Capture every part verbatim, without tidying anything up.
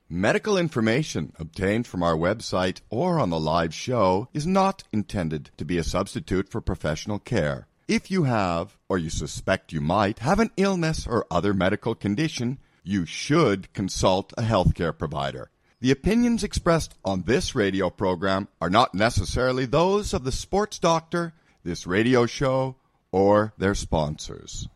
Medical information obtained from our website or on the live show is not intended to be a substitute for professional care. If you have, or you suspect you might, have an illness or other medical condition, you should consult a healthcare provider. The opinions expressed on this radio program are not necessarily those of the sports doctor, this radio show, or their sponsors.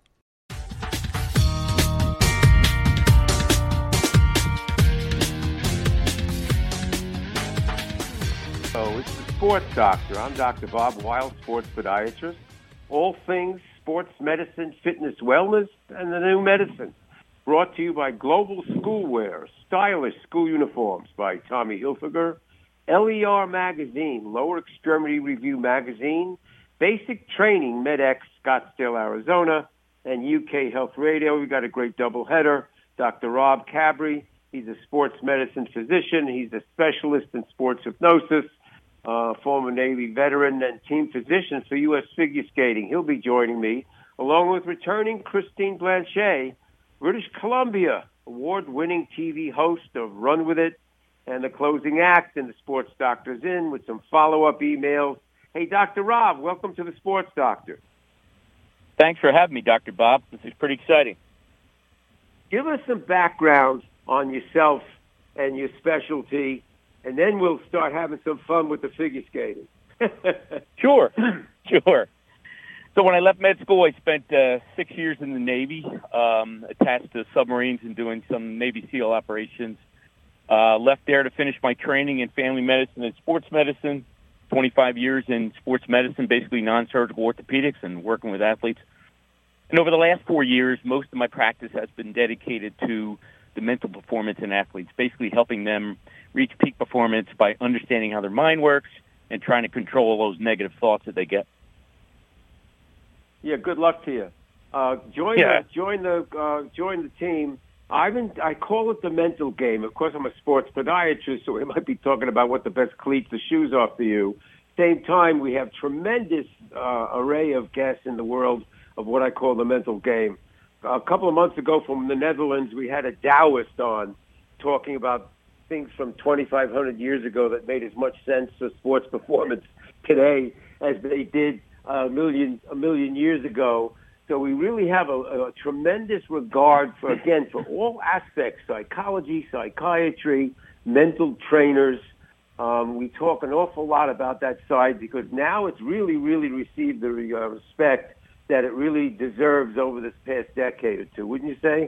So it's the Sports Doctor. I'm Doctor Bob Weil, sports podiatrist. All things sports medicine, fitness, wellness, and the new medicine. Brought to you by Global Schoolwear, stylish school uniforms by Tommy Hilfiger, L E R Magazine, Lower Extremity Review Magazine, Basic Training, MedX, Scottsdale, Arizona, and U K Health Radio. We've got a great doubleheader. Doctor Rob Cabri, he's a sports medicine physician. He's a specialist in sports hypnosis, uh, former Navy veteran and team physician for U S Figure Skating. He'll be joining me, along with returning Christine Blanchet, British Columbia award-winning T V host of Run With It and the closing act, and the Sports Doctor's in with some follow-up emails. Hey, Doctor Rob, welcome to the Sports Doctor. Thanks for having me, Doctor Bob. This is pretty exciting. Give us some background on yourself and your specialty, and then we'll start having some fun with the figure skating. Sure, sure. So when I left med school, I spent uh, six years in the Navy, um, attached to submarines and doing some Navy SEAL operations. Uh, left there to finish my training in family medicine and sports medicine, twenty-five years in sports medicine, basically non-surgical orthopedics and working with athletes. And over the last four years, most of my practice has been dedicated to the mental performance in athletes, basically helping them reach peak performance by understanding how their mind works and trying to control those negative thoughts that they get. Yeah, good luck to you. Uh, join yeah. the join the uh, join the team. I've been, I call it the mental game. Of course, I'm a sports podiatrist, so we might be talking about what the best cleats or shoes are for you. Same time, we have tremendous uh, array of guests in the world of what I call the mental game. A couple of months ago, from the Netherlands, we had a Taoist on talking about things from twenty-five hundred years ago that made as much sense for sports performance today as they did a million a million years ago. So we really have a, a tremendous regard for, again, for all aspects, psychology, psychiatry, mental trainers. Um, we talk an awful lot about that side because now it's really, really received the uh, respect that it really deserves over this past decade or two, wouldn't you say?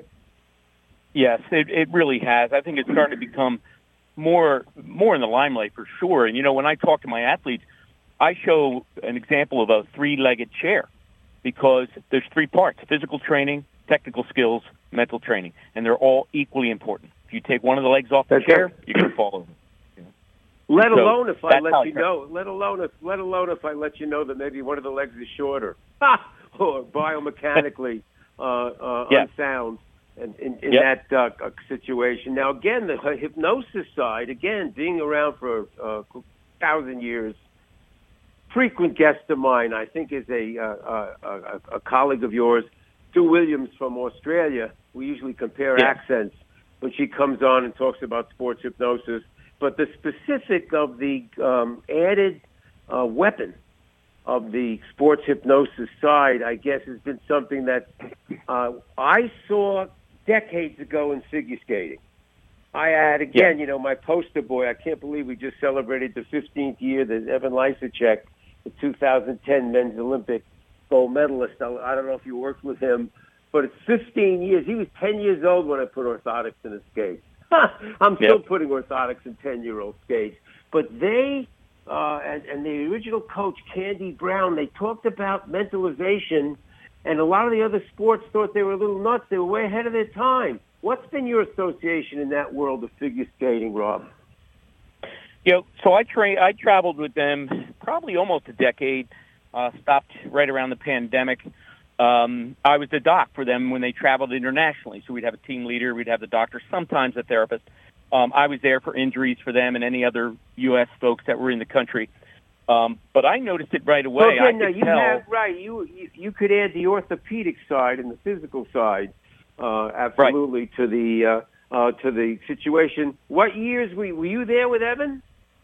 Yes, it, it really has. I think it's starting to become more more in the limelight for sure. And, you know, when I talk to my athletes, I show an example of a three-legged chair because there's three parts: physical training, technical skills, mental training, and they're all equally important. If you take one of the legs off the That's chair, right. you're going to fall over. You know? Let So alone if I that's let how you I train. know. Let alone if let alone if I let you know that maybe one of the legs is shorter or biomechanically uh, uh, Yeah. unsound in, in, in Yep. that uh, situation. Now, again, the hypnosis side, again, being around for uh, a thousand years. Frequent guest of mine, I think, is a, uh, a, a colleague of yours, Sue Williams from Australia. We usually compare Yeah. accents when she comes on and talks about sports hypnosis. But the specific of the um, added uh, weapon of the sports hypnosis side, I guess, has been something that uh, I saw decades ago in figure skating. I had, again, Yeah. you know, my poster boy. I can't believe we just celebrated the fifteenth year that Evan Lysacek, the two thousand ten men's Olympic gold medalist. I, I don't know if you worked with him, but it's fifteen years. He was ten years old when I put orthotics in his skates. I'm still Yep. putting orthotics in ten-year-old skates. But they, uh, and, and the original coach, Candy Brown, they talked about mentalization, and a lot of the other sports thought they were a little nuts. They were way ahead of their time. What's been your association in that world of figure skating, Rob? You know, so I tra- I traveled with them probably almost a decade. Uh, stopped right around the pandemic. Um, I was the doc for them when they traveled internationally. So we'd have a team leader, we'd have the doctor, sometimes a therapist. Um, I was there for injuries for them and any other U S folks that were in the country. Um, but I noticed it right away. So again, I now could you tell. have right. You, you you could add the orthopedic side and the physical side, uh, absolutely, right. to the uh, uh, to the situation. What years were, were you there with Evan?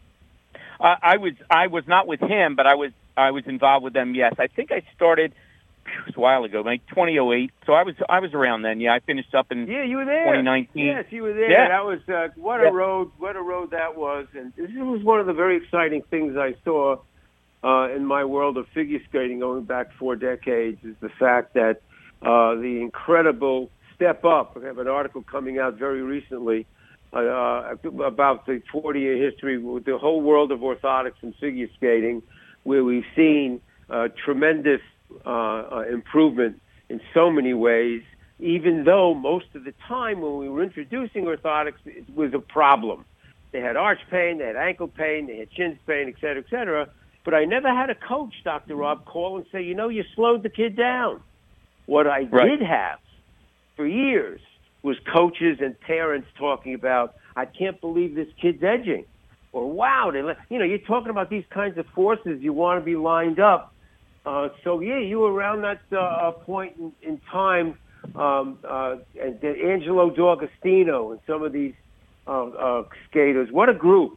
Uh, I was I was not with him, but I was I was involved with them. Yes, I think I started it was a while ago, like twenty oh eight. So I was I was around then. Yeah, I finished up in yeah, you were there. twenty nineteen. Yes, you were there. Yeah. That was uh, what yeah. a road. What a road that was. And this was one of the very exciting things I saw uh, in my world of figure skating going back four decades. Is the fact that uh, the incredible step up. I have an article coming out very recently uh, about the forty-year history with the whole world of orthotics and figure skating, where we've seen uh, tremendous uh, uh, improvement in so many ways, even though most of the time when we were introducing orthotics, it was a problem. They had arch pain, they had ankle pain, they had shin pain, et cetera, et cetera. But I never had a coach, Doctor Rob, call and say, you know, you slowed the kid down. What I right. did have for years was coaches and parents talking about, I can't believe this kid's edging. Or, wow, they let, you know, you're talking about these kinds of forces. You want to be lined up. Uh, so, yeah, you were around that uh, point in, in time, um, uh, and Angelo D'Agostino and some of these uh, uh, skaters. What a group.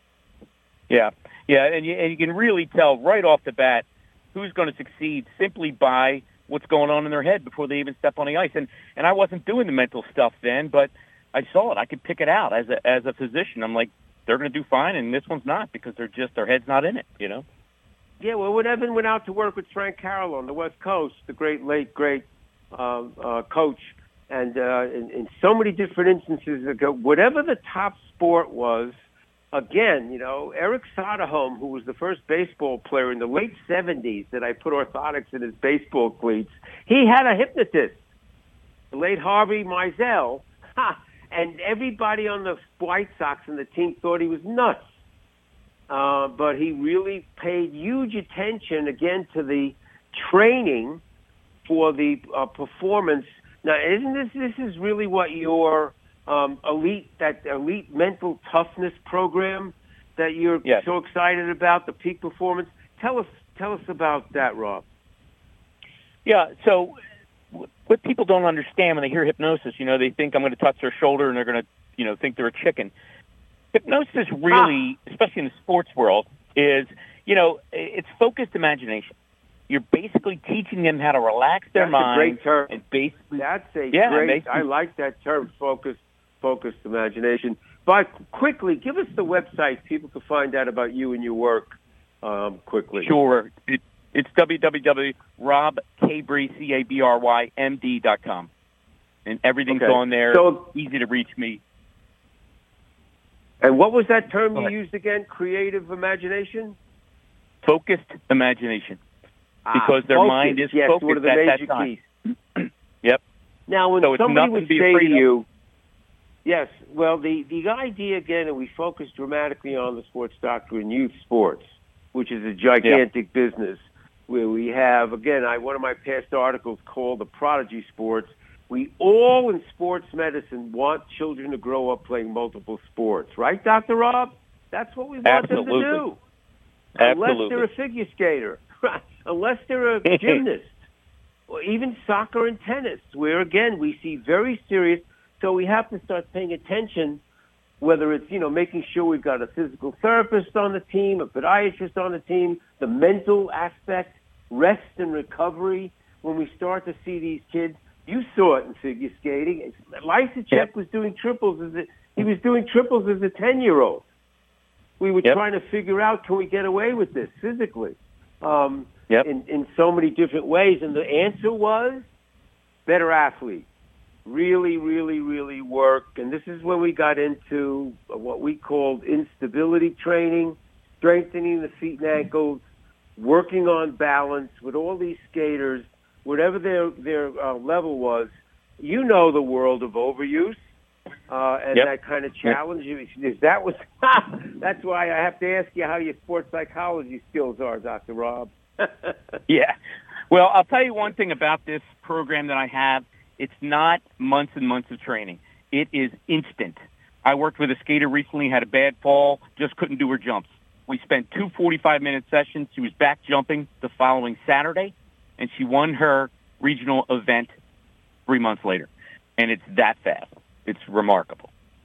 Yeah, yeah, and you, and you can really tell right off the bat who's going to succeed simply by what's going on in their head before they even step on the ice. And and I wasn't doing the mental stuff then, but I saw it. I could pick it out as a as a physician. I'm like, they're going to do fine, and this one's not because they're just their head's not in it, you know. Yeah, well, when Evan went out to work with Frank Carroll on the West Coast, the great late great uh, uh, coach, and uh, in, in so many different instances ago, whatever the top sport was. Again, you know, Eric Soderholm, who was the first baseball player in the late seventies that I put orthotics in his baseball cleats, he had a hypnotist, the late Harvey Mizell, ha, and everybody on the White Sox and the team thought he was nuts. Uh, but he really paid huge attention, again, to the training for the uh, performance. Now, isn't this, this is really what your Um, elite, that elite mental toughness program that you're yes. so excited about, the peak performance. Tell us, tell us about that, Rob. Yeah. So, what people don't understand when they hear hypnosis, you know, they think I'm going to touch their shoulder and they're going to, you know, think they're a chicken. Hypnosis really, ah. especially in the sports world, is, you know, it's focused imagination. You're basically teaching them how to relax their That's mind. That's a great term. And basically, That's a yeah, great. I like that term, focused. Focused imagination. But quickly, give us the website. People can find out about you and your work um, quickly. Sure. It, it's w w w dot rob cabry, C A B R Y M D dot com. And everything's okay. on there. So, easy to reach me. And what was that term you used again? Creative imagination? Focused imagination. Ah, because their focus. mind is yes, focused one of the at major that time. Keys. Yep. Now, when so somebody would to say to you, of. yes, well, the, the idea, again, and we focus dramatically on the sports doctor in youth sports, which is a gigantic yeah. business, where we have, again, I one of my past articles called The Prodigy Sports. We all in sports medicine want children to grow up playing multiple sports. Right, Doctor Rob? That's what we want Absolutely. them to do. Absolutely. Unless they're a figure skater. Unless they're a gymnast. Or even soccer and tennis, where, again, we see very serious. So we have to start paying attention, whether it's, you know, making sure we've got a physical therapist on the team, a podiatrist on the team, the mental aspect, rest and recovery. When we start to see these kids, you saw it in figure skating. Lysacek yep. was doing triples as a, he was doing triples as a ten-year-old. We were yep. trying to figure out, can we get away with this physically? Um, yep. in, in so many different ways. And the answer was better athlete. Really, really, really work. And this is when we got into what we called instability training, strengthening the feet and ankles, working on balance with all these skaters, whatever their, their uh, level was. You know the world of overuse. Uh, and yep. that kind of challenge. Yep. That was that's why I have to ask you how your sports psychology skills are, Doctor Rob. yeah. Well, I'll tell you one thing about this program that I have. It's not months and months of training. It is instant. I worked with a skater recently, had a bad fall, just couldn't do her jumps. We spent two forty-five minute sessions. She was back jumping the following Saturday, and she won her regional event three months later. And it's that fast. it's remarkable.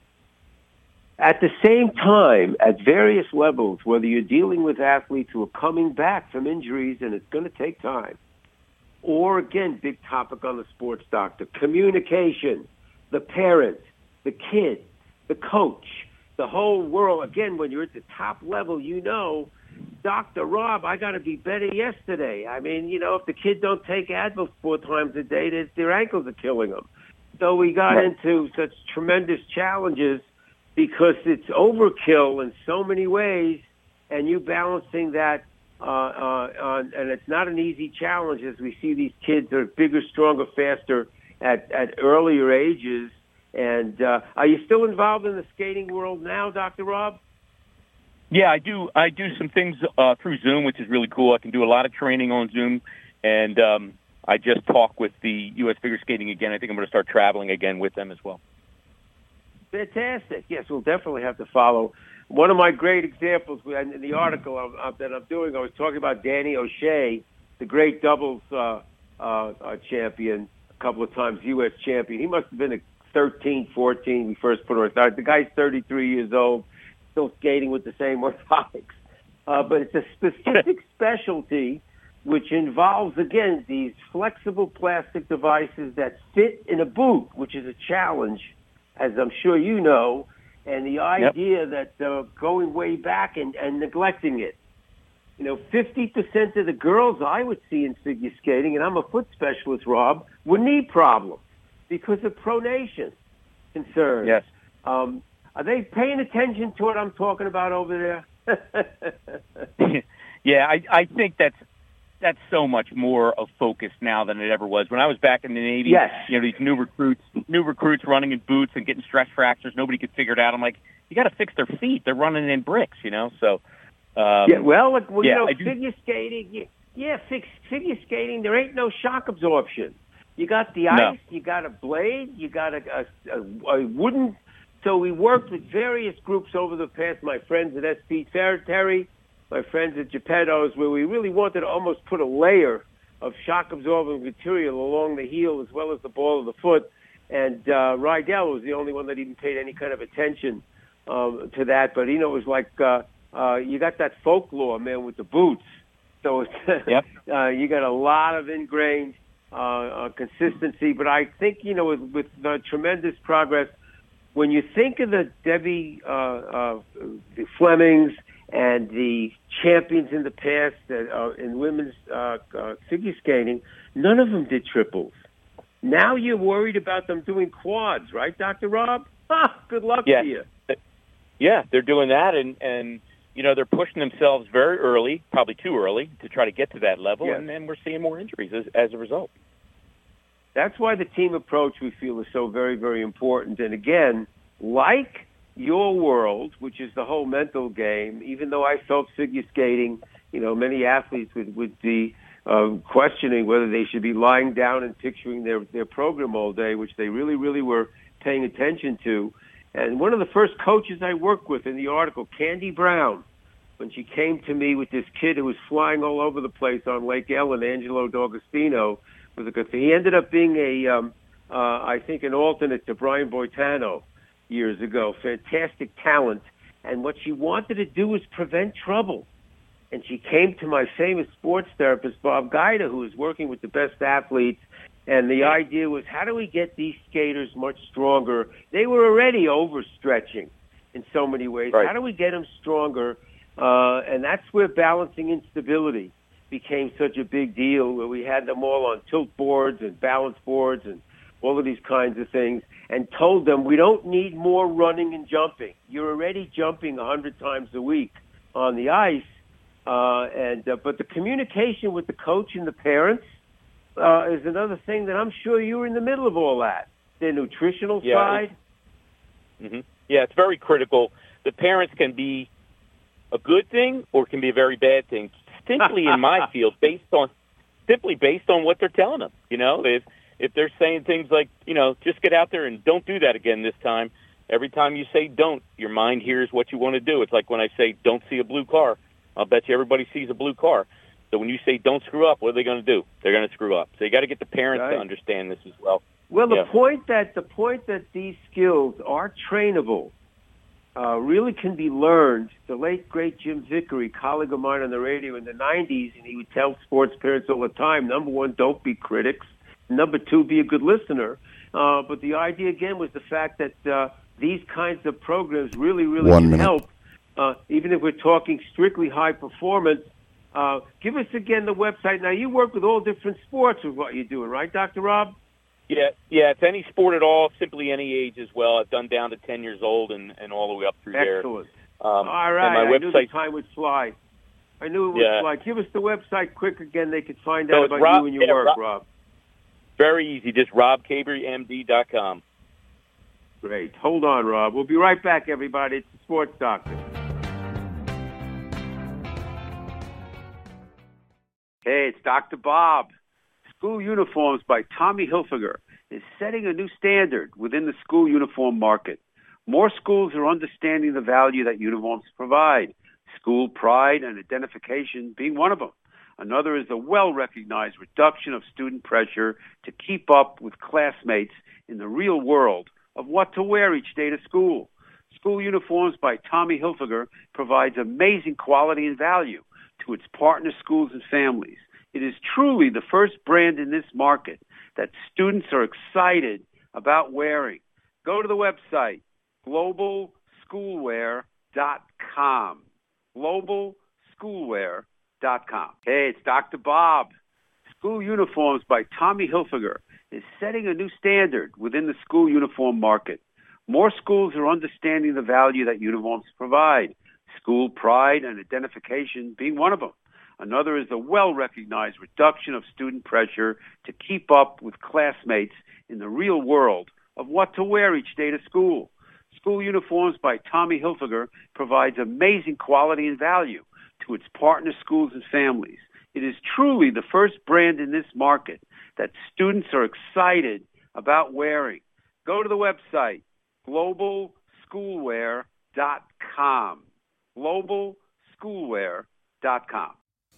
At the same time, at various levels, whether you're dealing with athletes who are coming back from injuries and it's going to take time, or, again, big topic on the Sports Doctor, communication, the parent, the kid, the coach, the whole world. Again, when you're at the top level, you know, Doctor Rob, I got to be better yesterday. I mean, you know, if the kid don't take Advil four times a day, their, their ankles are killing them. So we got right. into such tremendous challenges because it's overkill in so many ways, and you balancing that, uh, uh, on, and it's not an easy challenge as we see these kids are bigger, stronger, faster at, at earlier ages. And uh, are you still involved in the skating world now, Doctor Rob? Yeah, I do. I do some things uh, through Zoom, which is really cool. I can do a lot of training on Zoom, and um, I just talk with the U S Figure Skating again. I think I'm going to start traveling again with them as well. Fantastic. Yes, we'll definitely have to follow. One of my great examples in the article of, of, that I'm doing, I was talking about Danny O'Shea, the great doubles uh, uh, uh, champion, a couple of times U S champion. He must have been a thirteen, fourteen when we first put him on. The guy's thirty-three years old, still skating with the same orthotics. Uh, but it's a specific specialty which involves, again, these flexible plastic devices that fit in a boot, which is a challenge, as I'm sure you know, and the idea yep. that uh, going way back and, and neglecting it. You know, fifty percent of the girls I would see in figure skating, and I'm a foot specialist, Rob, with knee problems because of pronation concerns. Yes. Um, are they paying attention to what I'm talking about over there? Yeah, I, I think that's that's so much more of focus now than it ever was. When I was back in the Navy, yes. you know, these new recruits, new recruits running in boots and getting stress fractures, nobody could figure it out. I'm like, you got to fix their feet. They're running in bricks, you know. So, um, yeah, well, like, well yeah, you know, figure skating, you, yeah, fix, figure skating. There ain't no shock absorption. You got the ice, no. you got a blade, you got a, a, a wooden. So we worked with various groups over the past. My friends at S P Terry. My friends at Geppetto's, where we really wanted to almost put a layer of shock-absorbing material along the heel as well as the ball of the foot. And uh, Rydell was the only one that even paid any kind of attention um, to that. But, you know, it was like uh, uh, you got that folklore, man, with the boots. So it's, yep. uh, you got a lot of ingrained uh, uh, consistency. But I think, you know, with, with uh, tremendous progress, when you think of the Debbie uh, uh, the Flemings, and the champions in the past that uh, in women's uh, uh, figure skating, none of them did triples. Now you're worried about them doing quads, right, Doctor Rob? Ah, good luck yeah. to you. Yeah, they're doing that, and, and you know, they're pushing themselves very early, probably too early, to try to get to that level, yes. and, and we're seeing more injuries as, as a result. That's why the team approach, we feel, is so very, very important. And again, like your world, which is the whole mental game, even though I felt figure skating, you know, many athletes would, would be uh, questioning whether they should be lying down and picturing their, their program all day, which they really, really were paying attention to. And one of the first coaches I worked with in the article, Candy Brown, when she came to me with this kid who was flying all over the place on Lake Ellen, Angelo D'Agostino, was a good thing. He ended up being a, um, uh, I think, an alternate to Brian Boitano years ago. Fantastic talent. And what she wanted to do was prevent trouble. And she came to my famous sports therapist, Bob Guida, who was working with the best athletes. And the idea was, how do we get these skaters much stronger? They were already overstretching in so many ways. Right. How do we get them stronger? Uh, and that's where balancing instability became such a big deal, where we had them all on tilt boards and balance boards and all of these kinds of things, and told them, we don't need more running and jumping. You're already jumping a hundred times a week on the ice. Uh, and uh, but the communication with the coach and the parents uh, is another thing that I'm sure you were in the middle of all that. The nutritional yeah, side. Mm-hmm. Yeah, it's very critical. The parents can be a good thing or can be a very bad thing, simply in my field, based on simply based on what they're telling them. You know, if If they're saying things like, you know, just get out there and don't do that again this time, every time you say don't, your mind hears what you want to do. It's like when I say don't see a blue car. I'll bet you everybody sees a blue car. So when you say don't screw up, what are they going to do? They're going to screw up. So you got to get the parents right. to understand this as well. Well, the Yeah. point that the point that these skills are trainable uh, really can be learned. The late great Jim Vickery, colleague of mine on the radio in the nineties, and he would tell sports parents all the time: number one, don't be critics. Number two, be a good listener. Uh, but the idea again was the fact that uh, these kinds of programs really, really One can minute. help. Uh, even if we're talking strictly high performance. Uh, give us again the website. Now, you work with all different sports with what you're doing, right, Doctor Rob? Yeah, yeah, it's any sport at all, simply any age as well. I've done down to ten years old and, and all the way up through there. Excellent. Um, All right. and my I knew the website, time would fly. I knew it would Yeah. fly. Give us the website quick again. They could find So out it's about Rob- you and your yeah, work, Rob- Rob. very easy, just rob cabery m d dot com. Great. Hold on, Rob. We'll be right back, everybody. It's the Sports Doctor. Hey, it's Doctor Bob. School Uniforms by Tommy Hilfiger is setting a new standard within the school uniform market. More schools are understanding the value that uniforms provide, school pride and identification being one of them. Another is the well-recognized reduction of student pressure to keep up with classmates in the real world of what to wear each day to school. School Uniforms by Tommy Hilfiger provides amazing quality and value to its partner schools and families. It is truly the first brand in this market that students are excited about wearing. Go to the website, global schoolwear dot com. global schoolwear dot com. Hey, it's Doctor Bob. School Uniforms by Tommy Hilfiger is setting a new standard within the school uniform market. More schools are understanding the value that uniforms provide, school pride and identification being one of them. Another is the well-recognized reduction of student pressure to keep up with classmates in the real world of what to wear each day to school. School Uniforms by Tommy Hilfiger provides amazing quality and value to its partner schools and families. It is truly the first brand in this market that students are excited about wearing. Go to the website, global schoolwear dot com. global schoolwear dot com.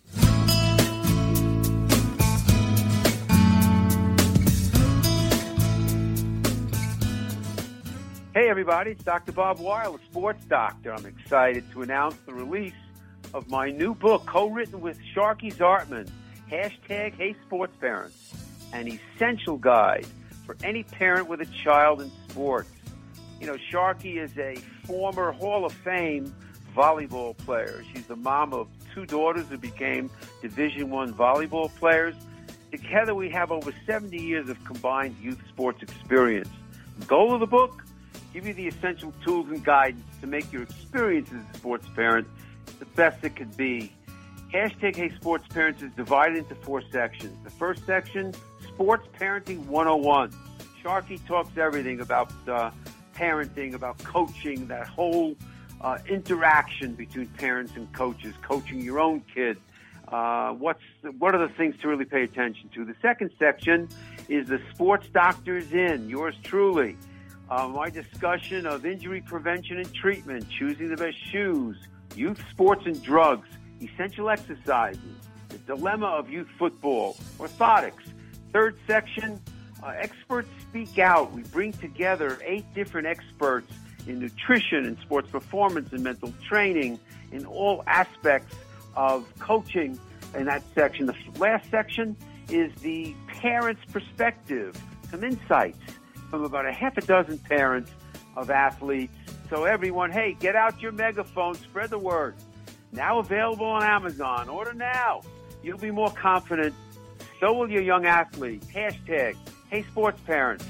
Hey, everybody, it's Doctor Bob Weil, a sports doctor. I'm excited to announce the release of my new book, co-written with Sharky Zartman, hashtag Hey Sports Parents, an essential guide for any parent with a child in sports. You know, Sharky is a former Hall of Fame volleyball player. She's the mom of two daughters who became Division One volleyball players. Together, we have over seventy years of combined youth sports experience. The goal of the book? Give you the essential tools and guidance to make your experience as a sports parent the best it could be. Hashtag Hey Sports Parents is divided into four sections. The first section, Sports Parenting one oh one. Sharky talks everything about uh, parenting, about coaching, that whole uh, interaction between parents and coaches, coaching your own kid. Uh, what's what are the things to really pay attention to? The second section is the Sports Doctor's In, yours truly. Uh, my discussion of injury prevention and treatment, choosing the best shoes, youth sports and drugs, essential exercises, the dilemma of youth football, orthotics. Third section, uh, experts speak out. We bring together eight different experts in nutrition and sports performance and mental training in all aspects of coaching in that section. The last section is the parent's perspective, some insights from about a half a dozen parents of athletes. So everyone, hey, get out your megaphone, spread the word. Now available on Amazon. Order now. You'll be more confident. So will your young athlete. Hashtag Hey Sports Parents.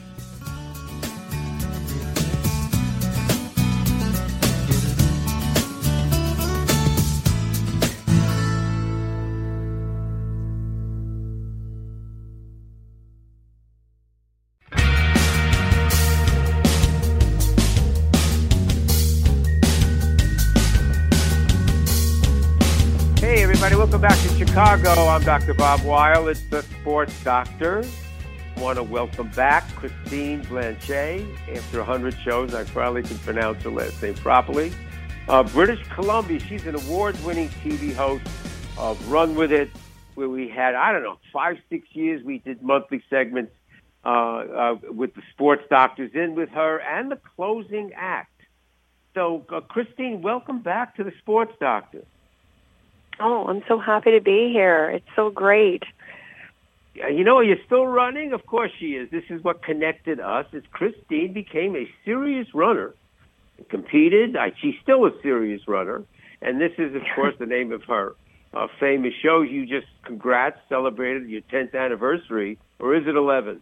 Hey, everybody, welcome back to Chicago. I'm Doctor Bob Weil. It's the Sports Doctor. I want to welcome back Christine Blanchet. After one hundred shows, I finally can pronounce her last name properly. Uh, British Columbia, she's an award-winning T V host of Run With It, where we had, I don't know, five, six years we did monthly segments uh, with the sports doctors in with her and the closing act. So, uh, Christine, welcome back to the Sports Doctor. Oh, I'm so happy to be here. It's so great. You know, you're still running? Of course she is. This is what connected us, as Christine became a serious runner, competed. I, she's still a serious runner. And this is, of course, the name of her uh, famous show. You just, congrats, celebrated your tenth anniversary. Or is it eleven?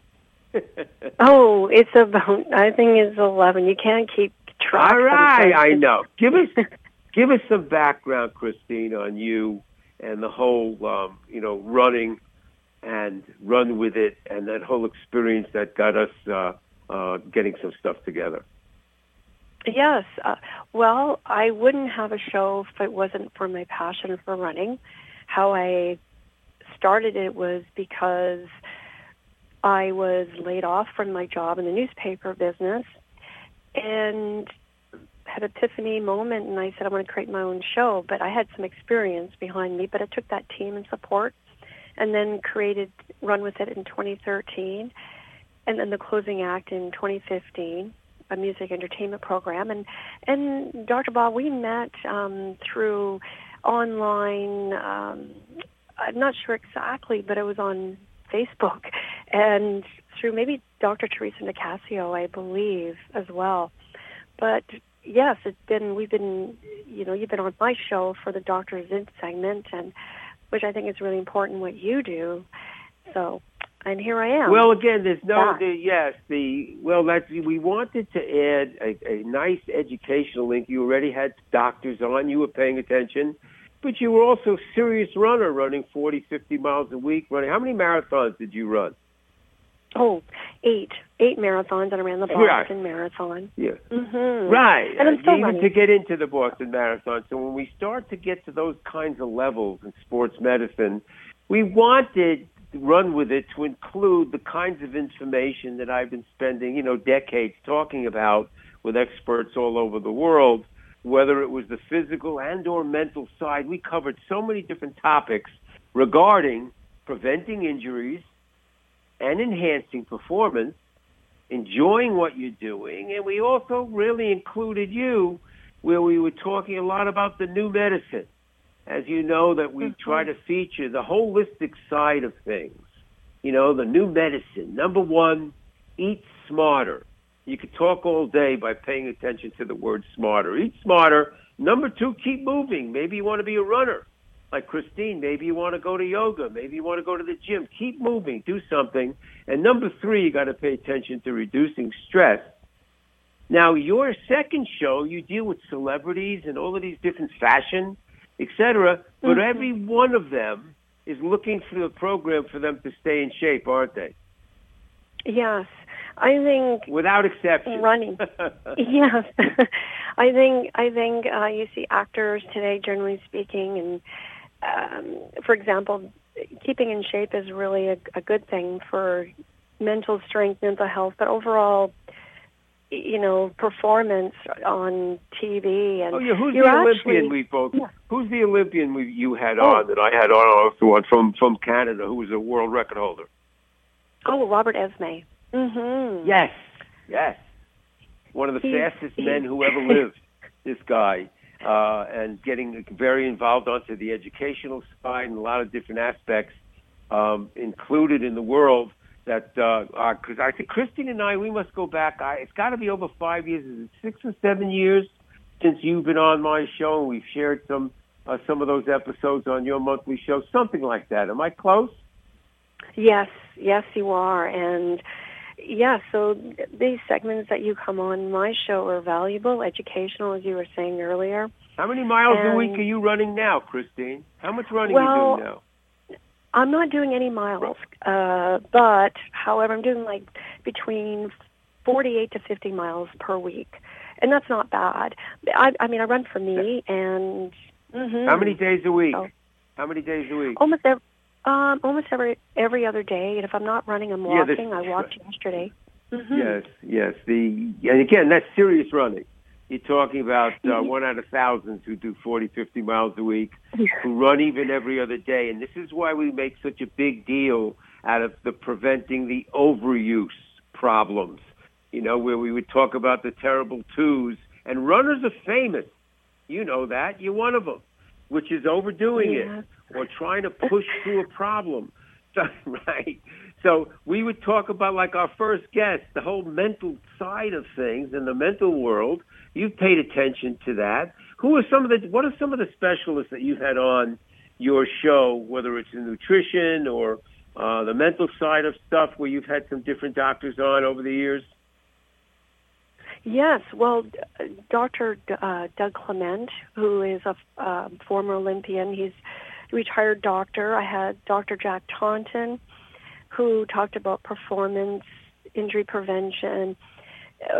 Oh, it's about, I think it's eleven. You can't keep track. All right, I know. Give us give us some background, Christine, on you and the whole, um, you know, running and run with it and that whole experience that got us uh, uh, getting some stuff together. Yes. Uh, well, I wouldn't have a show if it wasn't for my passion for running. How I started it was because I was laid off from my job in the newspaper business and had an epiphany moment, and I said, I want to create my own show. But I had some experience behind me, but I took that team and support and then created Run With It in twenty thirteen, and then the closing act in twenty fifteen, a music entertainment program. And, and Doctor Bob, we met um, through online, um, I'm not sure exactly, but it was on Facebook, and through maybe Doctor Teresa Nicasio, I believe, as well. But yes, it's been, we've been, you know, you've been on my show for the Doctor's In segment, and which I think is really important what you do. So, and here I am. Well, again, there's no, yeah. the, yes, the, well, that's, we wanted to add a, a nice educational link. You already had doctors on, you were paying attention, but you were also a serious runner, running forty, fifty miles a week, running. How many marathons did you run? Oh, eight. Eight marathons, and I ran the Boston right. Marathon. Yeah. Mm-hmm. Right. And I'm still Even running. to get into the Boston Marathon. So when we start to get to those kinds of levels in sports medicine, we wanted to Run With It to include the kinds of information that I've been spending, you know, decades talking about with experts all over the world, whether it was the physical and or mental side. We covered so many different topics regarding preventing injuries and enhancing performance, enjoying what you're doing, and we also really included you where we were talking a lot about the new medicine. As you know, that we mm-hmm. try to feature the holistic side of things. You know, the new medicine. Number one, eat smarter. You could talk all day by paying attention to the word smarter. Eat smarter. Number two, keep moving. Maybe you want to be a runner. Like Christine, maybe you want to go to yoga. Maybe you want to go to the gym. Keep moving. Do something. And number three, you got to pay attention to reducing stress. Now, your second show, you deal with celebrities and all of these different fashion, et cetera, but mm-hmm. every one of them is looking for a program for them to stay in shape, aren't they? Yes. I think without exception, running. Yes, I think I think uh, you see actors today, generally speaking, and um, for example, keeping in shape is really a, a good thing for mental strength, mental health, but overall, you know, performance on T V. And oh yeah, who's the actually, Olympian we both? Yeah. Who's the Olympian we you had oh. on that I had on also from from Canada, who was a world record holder? Oh, Robert Esme. Mm-hmm. Yes, yes. One of the he's, fastest he's, men who ever lived, this guy, uh, and getting very involved onto the educational side and a lot of different aspects um, included in the world that, because uh, I think Christine and I, we must go back, I, it's got to be over five years, is it six or seven years since you've been on my show and we've shared some, uh, some of those episodes on your monthly show, something like that. Am I close? Yes, yes, you are, and yeah, so these segments that you come on my show are valuable, educational, as you were saying earlier. How many miles and, a week are you running now, Christine? How much running well, are you doing now? I'm not doing any miles, uh, but, however, I'm doing like between forty-eight to fifty miles per week, and that's not bad. I, I mean, I run for me, and... Mm-hmm. How many days a week? So, How many days a week? Almost every... Um, almost every every other day, and if I'm not running, I'm walking. Yeah, I walked yesterday. Mm-hmm. Yes, yes. The and again, that's serious running. You're talking about uh, one out of thousands who do forty, fifty miles a week, who run even every other day. And this is why we make such a big deal out of the preventing the overuse problems, you know, where we would talk about the terrible twos. And runners are famous. You know that. You're one of them, which is overdoing yeah. it or trying to push through a problem. So, right. So we would talk about, like our first guest, the whole mental side of things in the mental world. You've paid attention to that. Who are some of the, what are some of the specialists that you've had on your show, whether it's in nutrition or uh, the mental side of stuff, where you've had some different doctors on over the years? Yes, well, Doctor Uh, Doug Clement, who is a uh, former Olympian, he's a retired doctor. I had Doctor Jack Taunton, who talked about performance, injury prevention. Uh,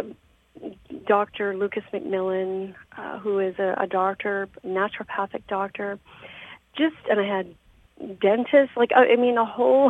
Doctor Lucas McMillan, uh, who is a, a doctor, naturopathic doctor. Just, and I had dentists, like, I mean, a whole,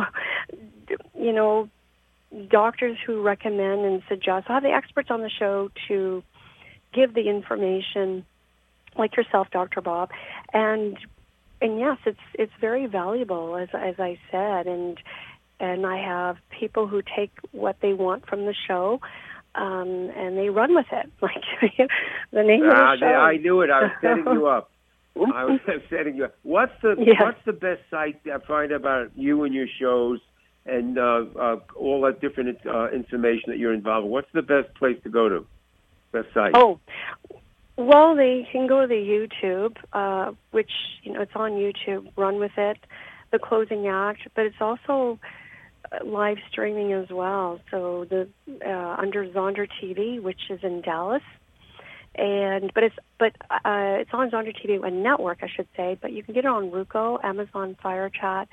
you know, doctors who recommend and suggest. I have the experts on the show to give the information, like yourself, Doctor Bob, and and yes, it's it's very valuable, as as I said, and and I have people who take what they want from the show, um, and they run with it. Like the name uh, of the show. I knew it. I was setting you up. I was setting you up. What's the yes. What's the best site I find about you and your shows? And uh, uh, all that different uh, information that you're involved in. What's the best place to go to? Best site? Oh, well, they can go to the YouTube, uh, which, you know, it's on YouTube, Run With It, The Closing Act, but it's also uh, live streaming as well. So the uh, under Zonder T V, which is in Dallas, and but it's but uh, it's on Zonder T V, a network, I should say, but you can get it on Roku, Amazon Fire Chat,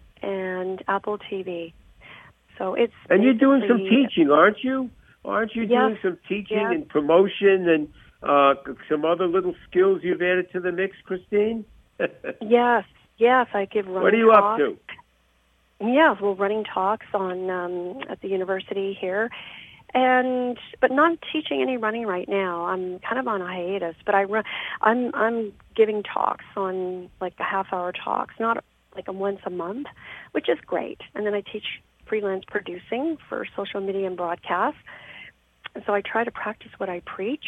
and Apple T V. So it's and you're doing some teaching, aren't you? Aren't you yes, doing some teaching yes. and promotion and uh, some other little skills you've added to the mix, Christine? yes, yes. I give running What are you talks. up to? Yeah, well, running talks on um, at the university here, and but not teaching any running right now. I'm kind of on a hiatus, but I run. I'm I'm giving talks on like a half hour talks, not like a once a month, which is great. And then I teach freelance producing for social media and broadcast. And so I try to practice what I preach.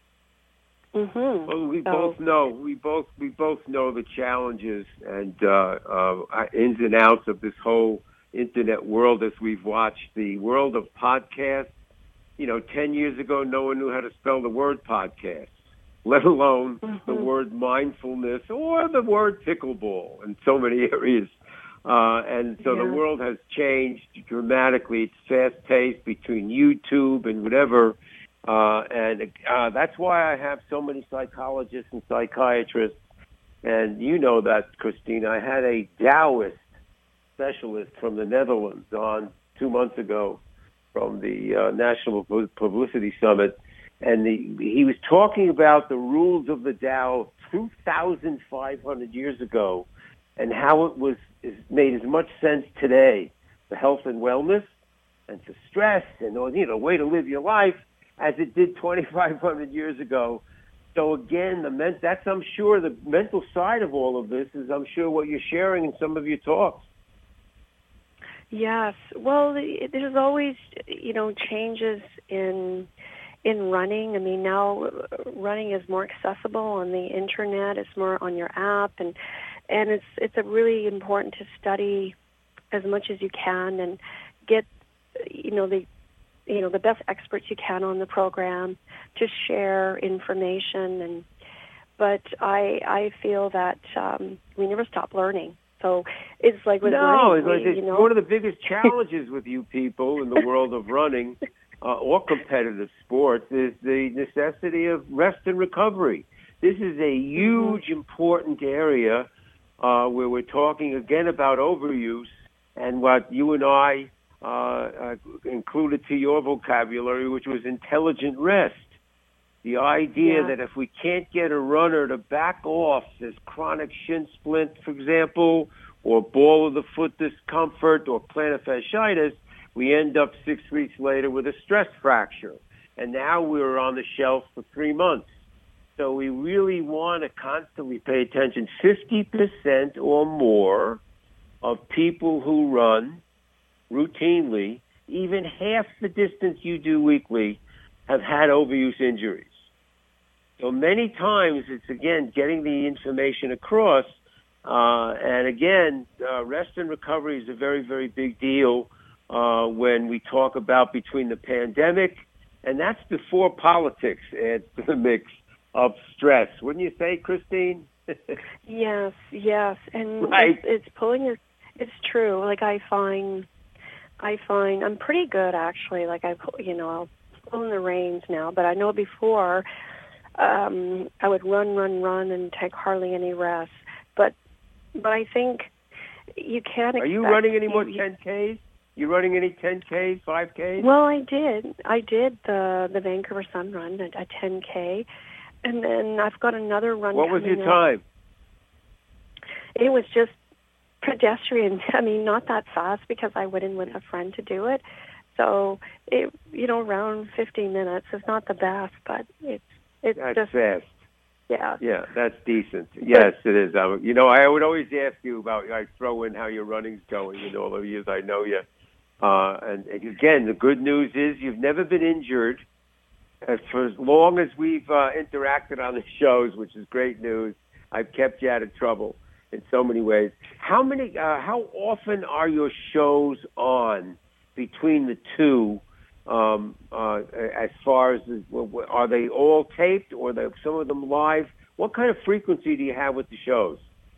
Mm-hmm. Well, we so, both know we both we both know the challenges and uh, uh, ins and outs of this whole internet world as we've watched the world of podcasts. You know, ten years ago, no one knew how to spell the word podcast, let alone mm-hmm. the word mindfulness or the word pickleball in so many areas. Uh, and so yeah. the world has changed dramatically. It's fast-paced between YouTube and whatever. Uh, and uh, that's why I have so many psychologists and psychiatrists. And you know that, Christine. I had a Taoist specialist from the Netherlands on two months ago from the uh, National Publicity Summit. And the, he was talking about the rules of the Tao two thousand five hundred years ago and how it was is made as much sense today for health and wellness and for stress and, you know, way to live your life as it did twenty-five hundred years ago. So again, the men- that's, I'm sure, the mental side of all of this is, I'm sure, what you're sharing in some of your talks. Yes. Well, there's always, you know, changes in in running. I mean, now running is more accessible on the internet. It's more on your app, and and it's it's a really important to study as much as you can and get, you know, the you know the best experts you can on the program to share information. And but I I feel that um, we never stop learning. So it's like with no, running, it's, like we, it's you know? one of the biggest challenges with you people in the world of running uh, or competitive sports is the necessity of rest and recovery. This is a huge, mm-hmm. important area uh, where we're talking again about overuse and what you and I uh, uh, included to your vocabulary, which was intelligent rest. The idea yeah. that if we can't get a runner to back off this chronic shin splint, for example, or ball of the foot discomfort or plantar fasciitis, we end up six weeks later with a stress fracture. And now we're on the shelf for three months. So we really want to constantly pay attention. fifty percent or more of people who run routinely, even half the distance you do weekly, have had overuse injuries. So many times it's, again, getting the information across. Uh, and, again, uh, rest and recovery is a very, very big deal uh, when we talk about between the pandemic, and that's before politics adds to the mix of stress. Wouldn't you say, Christine? Yes, yes. And right. it's, it's pulling your, it's true. Like I find, I find I'm pretty good actually. Like I, you know, I'll pull in the reins now, but I know before um, I would run, run, run and take hardly any rest. But, but I think you can't Are expect... you running any more you, ten Ks? You running any ten Ks, five Ks? Well, I did. I did the, the Vancouver Sun Run, a, a ten K. And then I've got another run What was coming your up. time? It was just pedestrian. I mean, not that fast because I went in with a friend to do it. So, it, you know, around fifteen minutes is not the best, but it's, it's That's just... fast. Yeah. Yeah, that's decent. Yes, it is. I, you know, I would always ask you about, I throw in how your running's going in all the years I know you. Uh, and again, the good news is you've never been injured. As for as long as we've uh, interacted on the shows, which is great news, I've kept you out of trouble in so many ways. How many? Uh, how often are your shows on between the two? Um, uh, as far as the, are they all taped or are they, some of them live? What kind of frequency do you have with the shows?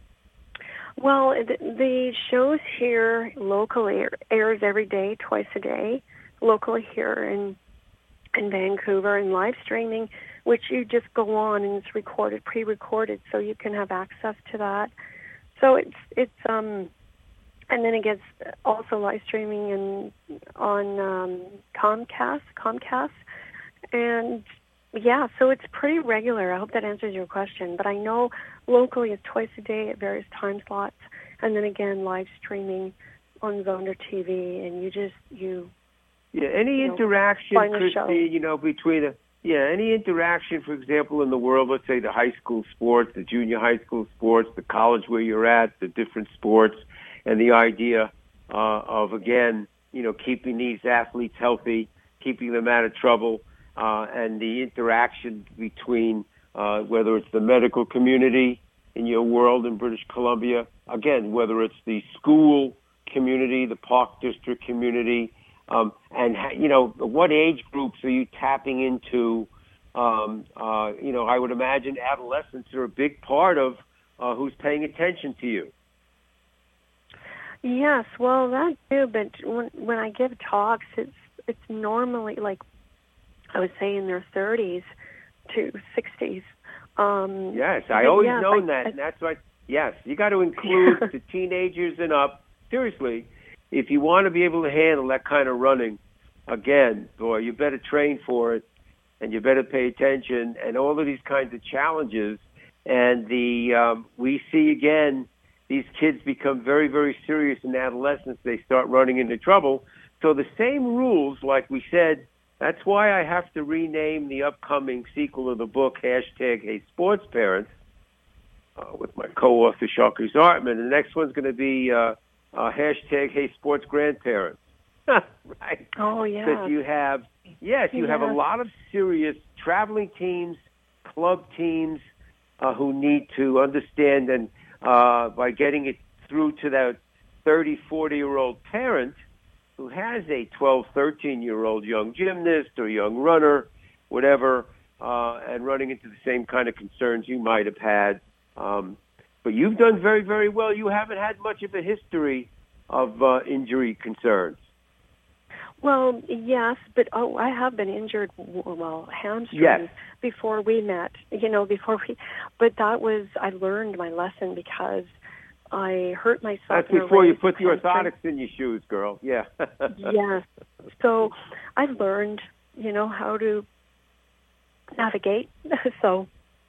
Well, the, the shows here locally airs every day, twice a day, locally here in in Vancouver, and live streaming, which you just go on and it's recorded, pre-recorded, so you can have access to that. So it's it's um, and then it gets also live streaming and on um, Comcast, Comcast, and yeah, so it's pretty regular. I hope that answers your question. But I know locally it's twice a day at various time slots, and then again live streaming on Zonder T V, and you just you. Yeah, any you know, interaction, Christine, you know, between a yeah, any interaction, for example, in the world, let's say the high school sports, the junior high school sports, the college where you're at, the different sports, and the idea uh, of, again, you know, keeping these athletes healthy, keeping them out of trouble, uh, and the interaction between uh, whether it's the medical community in your world in British Columbia, again, whether it's the school community, the Park District community, um, and, you know, what age groups are you tapping into? Um, uh, you know, I would imagine adolescents are a big part of uh, who's paying attention to you. Yes, well, that too, but when, when I give talks, it's it's normally, like, I would say in their thirties to sixties. Um, yes, I always yes, known I, that, I, and that's why, yes, you got to include the teenagers and up. Seriously, if you want to be able to handle that kind of running, again, boy, you better train for it, and you better pay attention, and all of these kinds of challenges. And the um, we see, again, these kids become very, very serious in adolescence. They start running into trouble. So the same rules, like we said, that's why I have to rename the upcoming sequel of the book, hashtag Hey Sports Parents, uh, with my co-author, Sharkey Zartman. And the next one's going to be uh, uh, hashtag Hey Sports Grandparents. Right? Oh, yeah. Because you have, yes, you yeah. have a lot of serious traveling teams, club teams uh, who need to understand, and uh, by getting it through to that thirty, forty-year-old parent who has a twelve, thirteen-year-old young gymnast or young runner, whatever, uh, and running into the same kind of concerns you might have had. Um, but you've done very, very well. You haven't had much of a history of uh, injury concerns. Well, yes, but oh, I have been injured, well, hamstrings yes. before we met, you know, before we, but that was, I learned my lesson because I hurt myself. That's in before a you race put the hamstring. orthotics in your shoes, girl. Yeah. Yes. So I've learned, you know, how to navigate. So.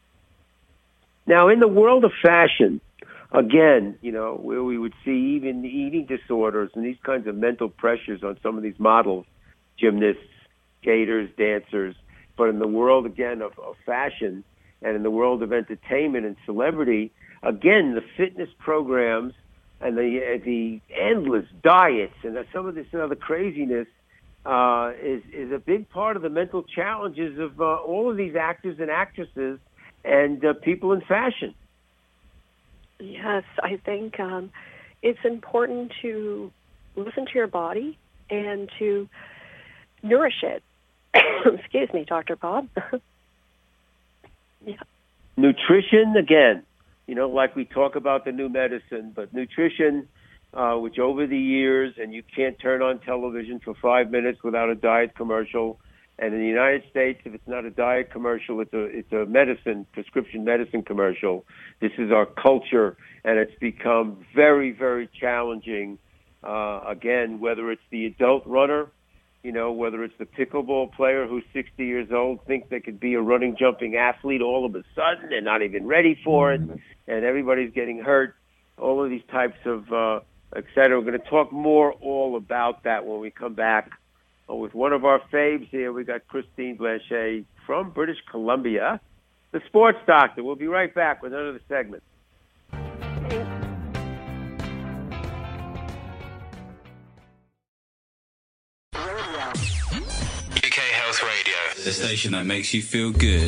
Now, in the world of fashion, again, you know, where we would see even eating disorders and these kinds of mental pressures on some of these models, gymnasts, skaters, dancers, but in the world, again, of, of fashion and in the world of entertainment and celebrity, again, the fitness programs and the the endless diets and some of this other craziness uh, is is a big part of the mental challenges of uh, all of these actors and actresses and uh, people in fashion. Yes, I think um, it's important to listen to your body and to nourish it. Excuse me, Doctor Bob. Yeah. Nutrition, again, you know, like we talk about the new medicine, but nutrition, uh, which over the years, and you can't turn on television for five minutes without a diet commercial. And in the United States, if it's not a diet commercial, it's a it's a medicine, prescription medicine commercial. This is our culture, and it's become very, very challenging. Uh, again, whether it's the adult runner, you know, whether it's the pickleball player who's sixty years old, think they could be a running, jumping athlete all of a sudden. They're not even ready for it, and everybody's getting hurt. All of these types of, uh, et cetera. We're going to talk more all about that when we come back uh, with one of our faves here. We got Christine Blanchet from British Columbia, the sports doctor. We'll be right back with another segment. The station that makes you feel good.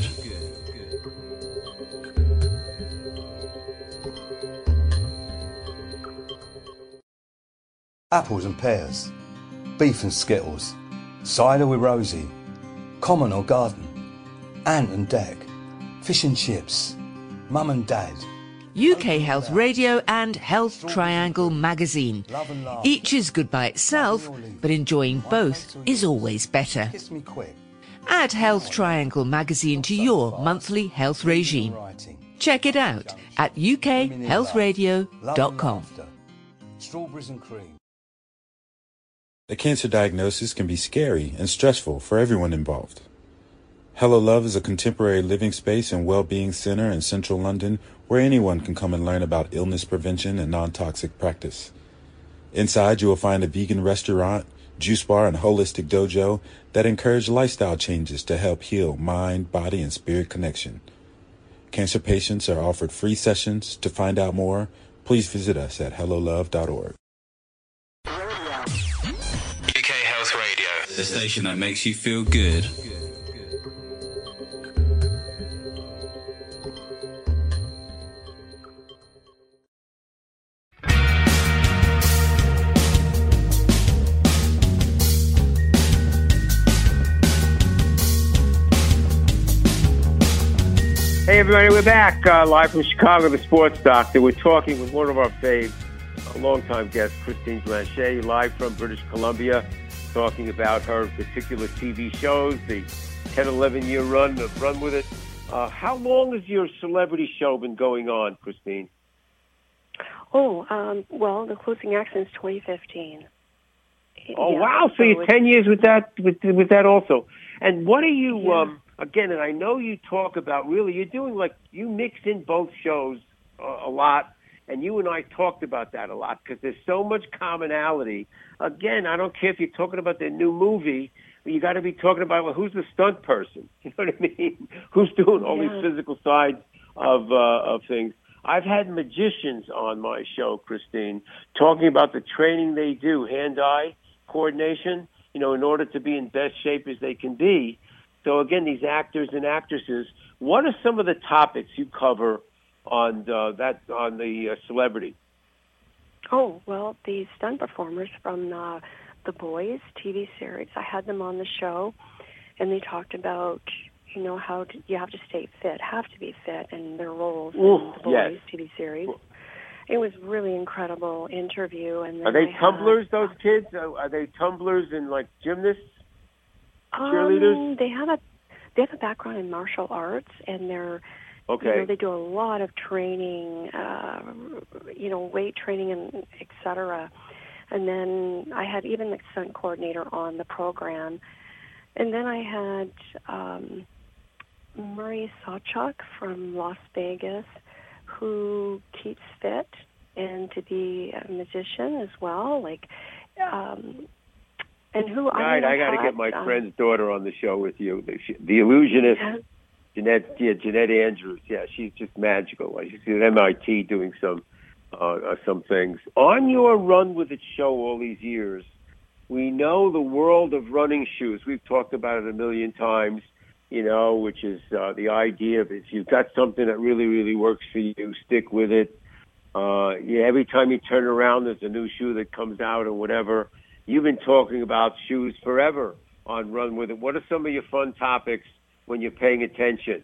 Apples and pears, beef and skittles, cider with Rosie, common or garden, ant and deck, fish and chips, mum and dad. U K Health Radio and Health Triangle magazine. Each is good by itself, but enjoying both is always better. Kiss me quick. Add Health Triangle magazine to your monthly health regime. Check it out at u k health radio dot com. Strawberries and cream. A cancer diagnosis can be scary and stressful for everyone involved. Hello Love is a contemporary living space and well-being center in central London where anyone can come and learn about illness prevention and non-toxic practice. Inside, you will find a vegan restaurant, juice bar, and holistic dojo that encourage lifestyle changes to help heal mind, body, and spirit connection. Cancer patients are offered free sessions. To find out more, please visit us at hello love dot org. U K Health Radio, the station that makes you feel good. Hey, everybody, we're back uh, live from Chicago, the sports doctor. We're talking with one of our faves, a longtime guest, Christine Blanchet, live from British Columbia, talking about her particular T V shows, the ten, eleven-year run, the run with it. Uh, how long has your celebrity show been going on, Christine? Oh, um, well, the closing act since twenty fifteen. Oh, yeah, wow. So, so you're ten years with that, with, with that also. And what are you... Yeah. Um, Again, and I know you talk about really, you're doing like, you mix in both shows uh, a lot, and you and I talked about that a lot because there's so much commonality. Again, I don't care if you're talking about the new movie, but you got to be talking about, well, who's the stunt person? You know what I mean? Who's doing all Yeah. these physical sides of, uh, of things? I've had magicians on my show, Christine, talking about the training they do, hand-eye coordination, you know, in order to be in best shape as they can be. So again, these actors and actresses, what are some of the topics you cover on uh, that on the uh, celebrity? Oh, well, the stunt performers from uh, The Boys T V series, I had them on the show, and they talked about, you know, how to, you have to stay fit, have to be fit in their roles Ooh, in The Boys yes. T V series. It was really incredible interview. And then Are they I tumblers, had, those kids? Are, are they tumblers and like gymnasts? Cheerleaders? Um, they have a they have a background in martial arts, and they're Okay. you know, they do a lot of training, uh, you know, weight training and et cetera. And then I had even the stunt coordinator on the program, and then I had um, Murray Sawchuk from Las Vegas, who keeps fit and to be a magician as well, like. Um, And who Right, I, mean, I got to had, get my um, friend's daughter on the show with you. The, the illusionist, yeah. Jeanette, yeah, Jeanette Andrews. Yeah, she's just magical. She's at M I T doing some uh, some things. On your Run With It show all these years, we know the world of running shoes. We've talked about it a million times, you know, which is uh, the idea of if you've got something that really, really works for you, stick with it. Uh, yeah, every time you turn around, there's a new shoe that comes out or whatever. You've been talking about shoes forever on Run With It. What are some of your fun topics when you're paying attention,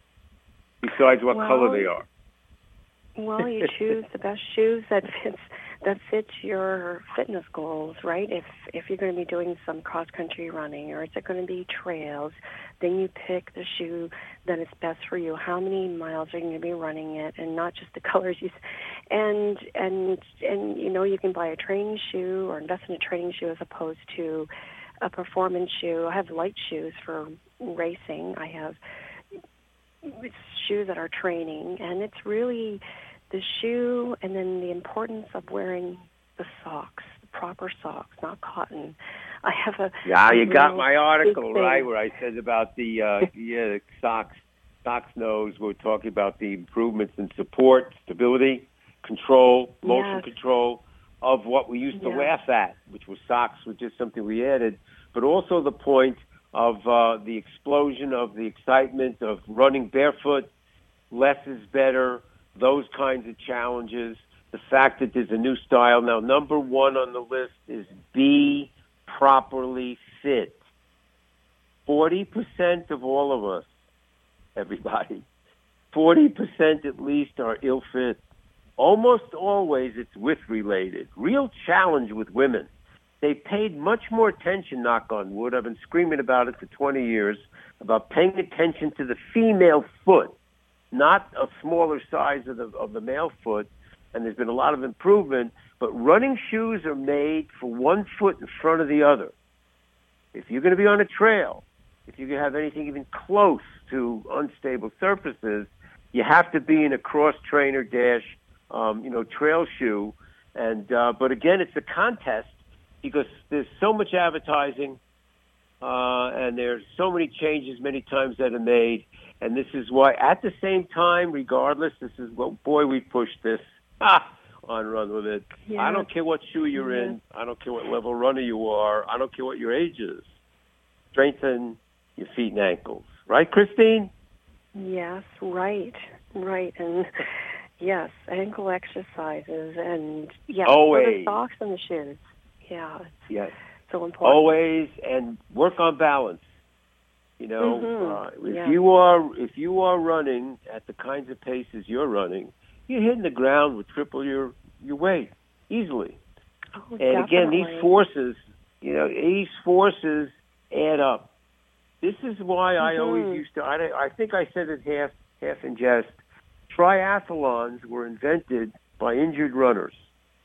besides what well, color they are? Well, you choose the best shoes that fits that fits your fitness goals, right? If if you're going to be doing some cross country running, or is it going to be trails, then you pick the shoe that is best for you. How many miles are you going to be running it, and not just the colors you. And and and you know, you can buy a training shoe or invest in a training shoe as opposed to a performance shoe. I have light shoes for racing. I have shoes that are training, and it's really the shoe and then the importance of wearing the socks, the proper socks, not cotton. I have a yeah. a You got my article thing. right where I said about the uh, yeah the socks. Socks knows we're talking about the improvements in support, stability, control, motion yes. control of what we used to yes. laugh at, which was socks, was just something we added, but also the point of uh, the explosion of the excitement of running barefoot, less is better, those kinds of challenges, the fact that there's a new style. Now, number one on the list is be properly fit. forty percent of all of us, everybody, forty percent at least are ill-fit. Almost always it's width-related. Real challenge with women. They paid much more attention, knock on wood. I've been screaming about it for twenty years, about paying attention to the female foot, not a smaller size of the of the male foot. And there's been a lot of improvement. But running shoes are made for one foot in front of the other. If you're going to be on a trail, if you're going to have anything even close to unstable surfaces, you have to be in a cross-trainer dash, um, you know, trail shoe. And uh, but again, it's a contest, because there's so much advertising, uh, and there's so many changes many times that are made. And this is why, at the same time, regardless, this is, well, boy, we pushed this ah, on Run With It. Yeah. I don't care what shoe you're yeah. in. I don't care what level runner you are. I don't care what your age is. Strengthen your feet and ankles. Right, Christine? Yes, right, right. And yes, ankle exercises, and yes, Always. so the socks and the shoes. Yeah, it's Yes. so important. Always, and work on balance. You know, Mm-hmm. uh, if yeah. you are if you are running at the kinds of paces you're running, you're hitting the ground with triple your your weight easily. Oh, and definitely. again, these forces, you know, these forces add up. This is why I Mm-hmm. always used to. I, I think I said it half half in jest. Triathlons were invented by injured runners.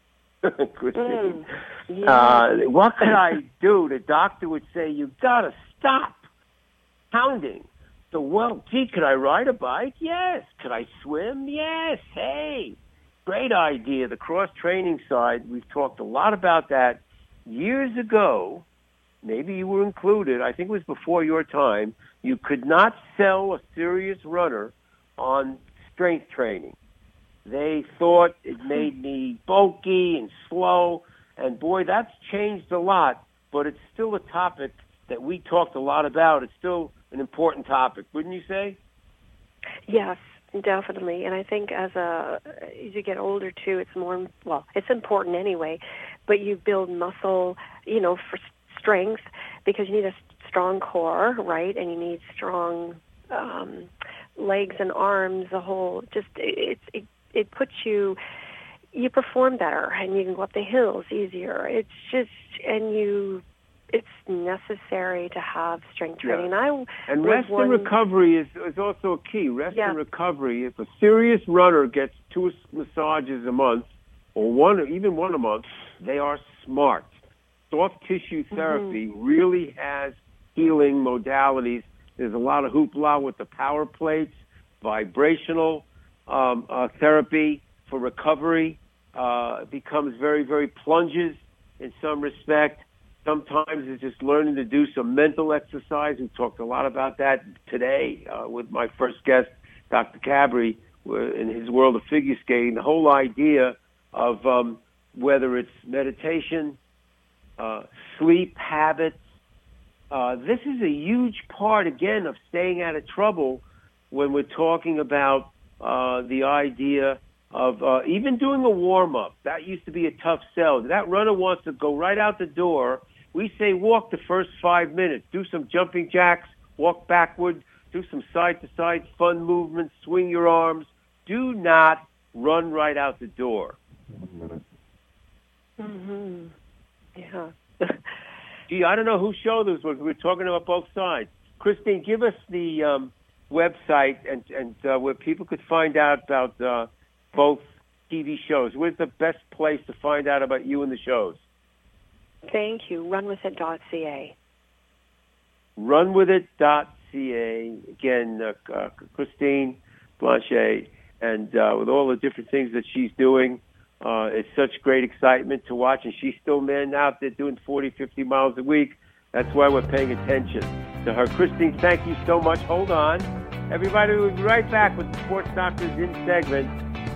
Christine. Mm. Yeah. Uh, what could I do? The doctor would say, "You got to stop pounding." So, well, gee, could I ride a bike? Yes. Could I swim? Yes. Hey, great idea. The cross-training side, we've talked a lot about that years ago. Maybe you were included. I think it was before your time. You could not sell a serious runner on strength training. They thought it made me bulky and slow. And, boy, that's changed a lot. But it's still a topic that we talked a lot about. It's still an important topic, wouldn't you say? Yes, definitely. And I think as a as you get older too, it's more well, it's important anyway. But you build muscle, you know, for strength, because you need a strong core, right? And you need strong um, legs and arms. The whole just it it it puts you. You perform better, and you can go up the hills easier. It's just and you. It's necessary to have strength training. Yeah. I and was rest one, and recovery is, is also a key. Rest yeah. and recovery. If a serious runner gets two massages a month, or one, even one a month, they are smart. Soft tissue therapy mm-hmm. really has healing modalities. There's a lot of hoopla with the power plates, vibrational um, uh, therapy for recovery uh, becomes very, very plunges in some respect. Sometimes it's just learning to do some mental exercise. We talked a lot about that today uh, with my first guest, Doctor Cabri, in his world of figure skating. The whole idea of um, whether it's meditation, uh, sleep habits. Uh, this is a huge part, again, of staying out of trouble when we're talking about uh, the idea of uh, even doing a warm-up. That used to be a tough sell. That runner wants to go right out the door. We say walk the first five minutes. Do some jumping jacks, walk backward, do some side-to-side fun movements, swing your arms. Do not run right out the door. Mm-hmm. Yeah. Gee, I don't know whose show this was. We were talking about both sides. Christine, give us the um, website and, and uh, where people could find out about uh, both T V shows. Where's the best place to find out about you and the shows? Thank you. run with it dot c a. run with it dot c a. Again, uh, uh, Christine Blanchet, and uh, with all the different things that she's doing, uh, it's such great excitement to watch. And she's still man out there doing forty, fifty miles a week. That's why we're paying attention to her. Christine, thank you so much. Hold on. Everybody, we'll be right back with the Sports Doctors In segment.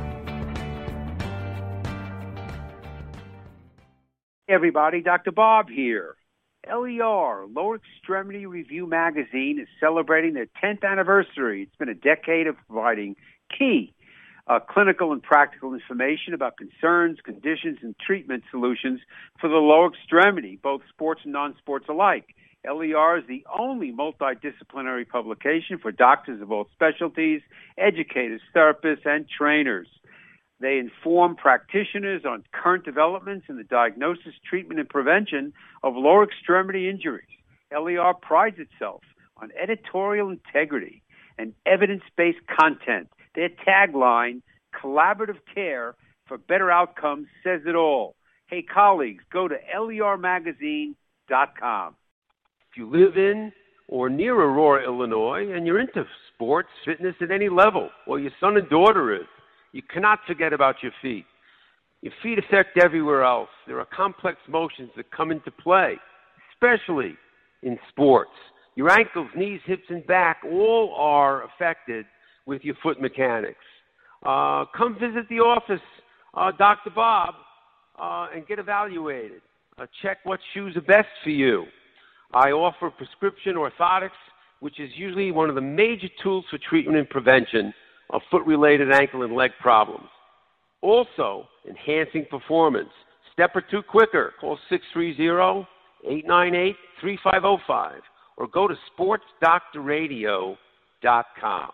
Hey everybody, Doctor Bob here. L E R, Lower Extremity Review Magazine, is celebrating their tenth anniversary. It's been a decade of providing key uh, clinical and practical information about concerns, conditions, and treatment solutions for the lower extremity, both sports and non-sports alike. L E R is the only multidisciplinary publication for doctors of all specialties, educators, therapists, and trainers. They inform practitioners on current developments in the diagnosis, treatment, and prevention of lower extremity injuries. L E R prides itself on editorial integrity and evidence-based content. Their tagline, collaborative care for better outcomes, says it all. Hey, colleagues, go to L E R magazine dot com. If you live in or near Aurora, Illinois, and you're into sports, fitness at any level, or your son and daughter is, you cannot forget about your feet. Your feet affect everywhere else. There are complex motions that come into play, especially in sports. Your ankles, knees, hips, and back all are affected with your foot mechanics. Uh, come visit the office, uh, Doctor Bob, uh, and get evaluated. Uh, check what shoes are best for you. I offer prescription orthotics, which is usually one of the major tools for treatment and prevention of foot-related ankle and leg problems. Also, enhancing performance. Step or two quicker. Call six three zero, eight nine eight, three five zero five or go to sports doctor radio dot com.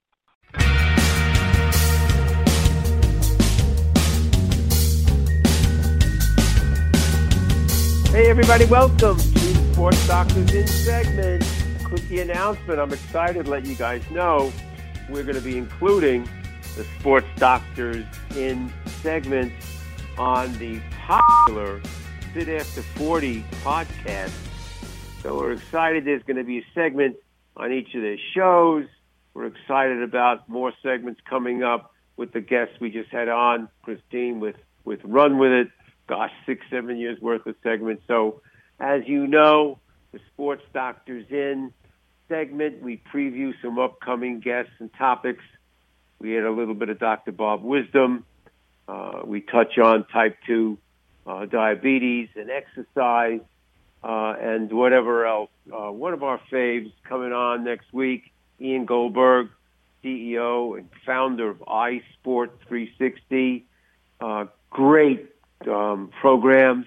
Hey, everybody, welcome to the Sports Doctors In segment. Quickie announcement. I'm excited to let you guys know we're going to be including the Sports Doctors In segment on the popular Sit After forty podcast. So we're excited there's going to be a segment on each of their shows. We're excited about more segments coming up with the guests we just had on, Christine, with, with Run With It. Gosh, six, seven years worth of segments. So as you know, the Sports Doctors In segment, we preview some upcoming guests and topics. We had a little bit of Doctor Bob wisdom. Uh, we touch on type two uh, diabetes and exercise uh, and whatever else. Uh, one of our faves coming on next week, Ian Goldberg, C E O and founder of iSport three sixty. Uh, great um, programs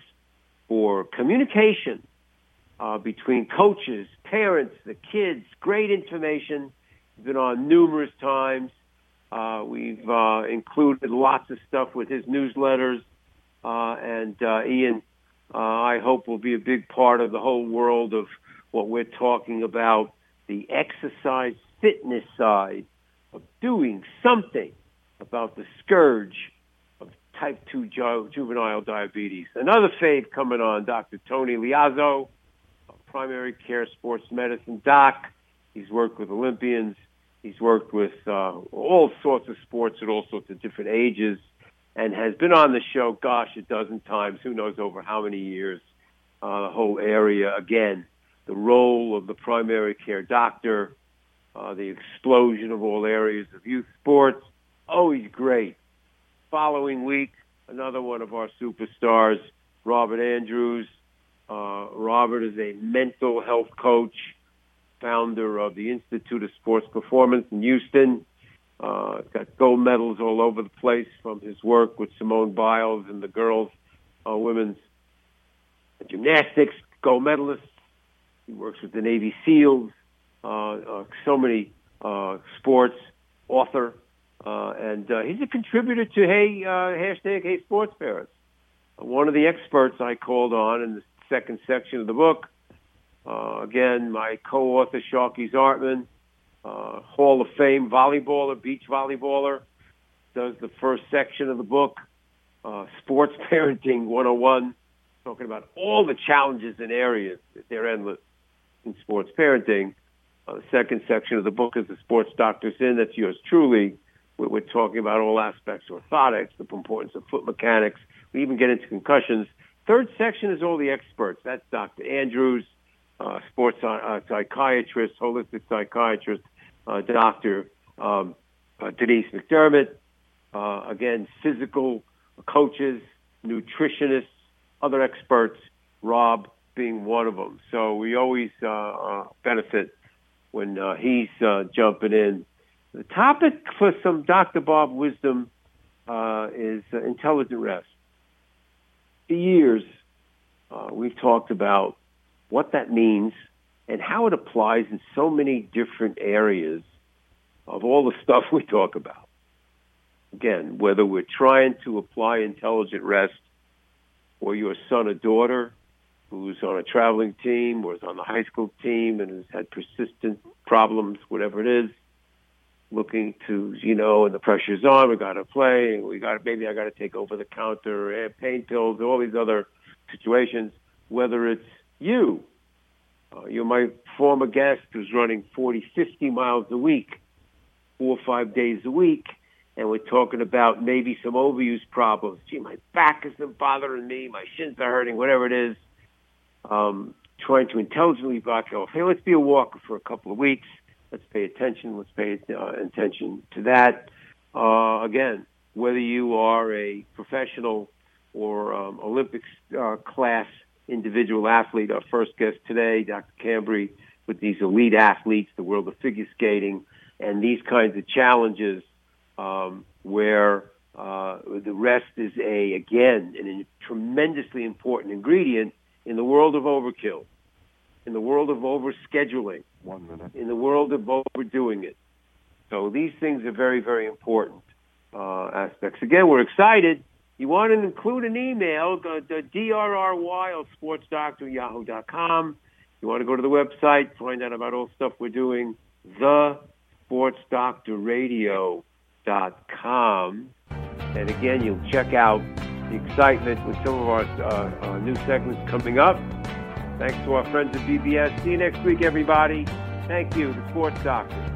for communication Uh, between coaches, parents, the kids, great information. He's been on numerous times. Uh, we've uh, included lots of stuff with his newsletters. Uh, and uh, Ian, uh, I hope will be a big part of the whole world of what we're talking about, the exercise fitness side of doing something about the scourge of type two ju- juvenile diabetes. Another fave coming on, Doctor Tony Liazzo, primary care sports medicine doc. He's worked with Olympians. He's worked with uh, all sorts of sports at all sorts of different ages and has been on the show, gosh, a dozen times, who knows over how many years. Uh, the whole area, again, the role of the primary care doctor, uh, the explosion of all areas of youth sports, always great. Following week, another one of our superstars, Robert Andrews. Uh, Robert is a mental health coach, founder of the Institute of Sports Performance in Houston. Uh, got gold medals all over the place from his work with Simone Biles and the girls, uh, women's gymnastics, gold medalists. He works with the Navy SEALs, uh, uh, so many uh, sports, author, uh, and uh, he's a contributor to Hey, uh, hashtag Hey Sports Parents. Uh, one of the experts I called on in the second section of the book, uh, again, my co-author, Sharky Zartman, uh, Hall of Fame volleyballer, beach volleyballer, does the first section of the book, uh, Sports Parenting one oh one, talking about all the challenges and areas, they're endless in sports parenting. Uh, the second section of the book is the Sports Doctor's In. That's yours truly. We're, we're talking about all aspects of orthotics, the importance of foot mechanics. We even get into concussions. Third section is all the experts. That's Doctor Andrews, uh, sports uh, psychiatrist, holistic psychiatrist, uh, Doctor Um, uh, Denise McDermott. Uh, again, physical coaches, nutritionists, other experts, Rob being one of them. So we always uh, uh, benefit when uh, he's uh, jumping in. The topic for some Doctor Bob wisdom uh, is uh, intelligent rest. For years, uh, we've talked about what that means and how it applies in so many different areas of all the stuff we talk about. Again, whether we're trying to apply intelligent rest or your son or daughter who's on a traveling team or is on the high school team and has had persistent problems, whatever it is, looking to, you know, and the pressure's on, we got to play, we got maybe I got to take over the counter, pain pills, all these other situations, whether it's you, uh, you're my former guest who's running forty, fifty miles a week, four or five days a week, and we're talking about maybe some overuse problems. Gee, my back isn't bothering me, my shins are hurting, whatever it is. Um, trying to intelligently back off. Hey, let's be a walker for a couple of weeks. Let's pay attention. Let's pay uh, attention to that. Uh, again, whether you are a professional or um, Olympics uh, class individual athlete, our first guest today, Doctor Cambry, with these elite athletes, the world of figure skating, and these kinds of challenges um, where uh, the rest is a, again, a tremendously important ingredient in the world of overkill, in the world of overscheduling, One minute. in the world of overdoing it. So these things are very, very important uh, aspects. Again, we're excited. You want to include an email, go to D R R Y L sports doctor at yahoo dot com. You want to go to the website, find out about all the stuff we're doing, the sports doctor radio dot com. And again, you'll check out the excitement with some of our uh, uh, new segments coming up. Thanks to our friends at B B S. See you next week, everybody. Thank you, the Sports Doctor.